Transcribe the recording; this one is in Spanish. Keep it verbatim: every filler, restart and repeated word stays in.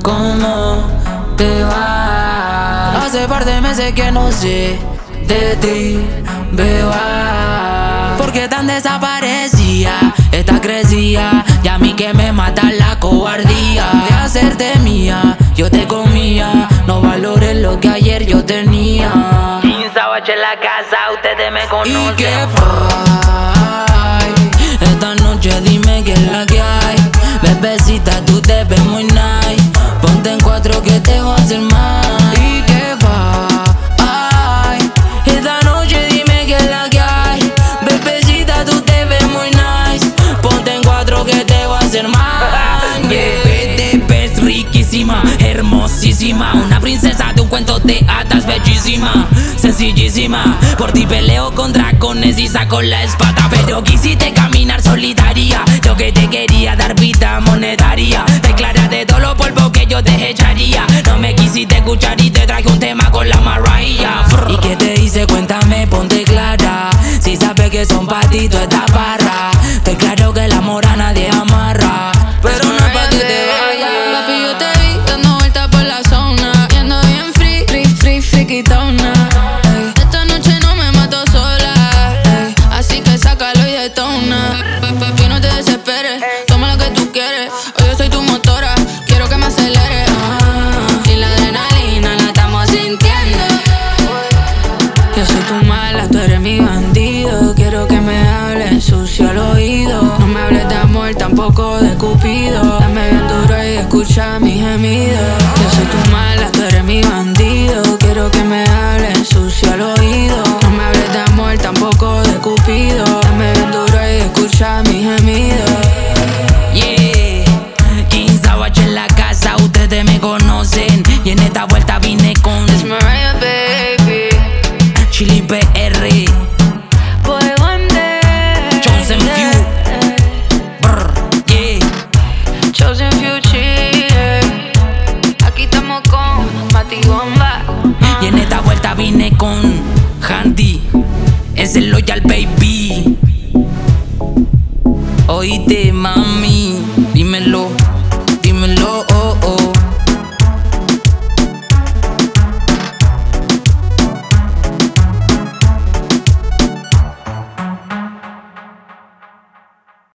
cómo te va. Hace par de meses que no sé de ti, beba. ¿Por qué tan desaparecía? Esta crecía y a mí que me mata la cobardía de hacerte mía. Yo te comía, no valores lo que ayer yo tenía. quince bache en la casa, ustedes me conocen. ¿Y qué hay? Esta noche dime qué es la que hay. Bebecita, tú te ves muy nice. Ponte en cuatro que te voy a hacer mal. ¿Y qué hay? Esta noche dime qué es la que hay. Bebecita, tú te ves muy nice. Ponte en cuatro que te voy a hacer mal. Bebé, te ves riquísima, hermosísima. Una princesa de un cuento de hadas, bellísima, sencillísima. Por ti peleo con dragones y saco la espada. Pero quisiste caminar solitaria. Yo que te quería dar vida monetaria. Declara de todo lo polvo que yo te echaría. No me quisiste escuchar y te traje un tema con la Mariah. ¿Y qué te hice? Cuéntame, ponte clara. Si sabes que son patitos esta barra. Estoy claro que el amor a nadie amarra, pero no es pa' que te vayas. Papi, yo te vi dando vueltas por la zona, yendo bien free, free, free, friquitona. Ey, esta noche no me mato sola, ey, así que sácalo y detona. Papi, no te desesperes, toma lo que tú quieres. Hoy yo soy tu motora, quiero que me aceleres. Ah, y la adrenalina la estamos sintiendo. Yo soy tu mala, tú eres mi bandido. Quiero que me hables sucio al oído. No me hables de amor, tampoco de cupido. Dame bien duro y escucha mi gemido. Yo soy tu mala, tú eres mi bandido. Quiero que me hables sucio al oído. No me hables de amor, tampoco de cupido. Dame bien duro y escucha mi gemido. Yeah, quince bache en la casa, ustedes me conocen. Y en esta vuelta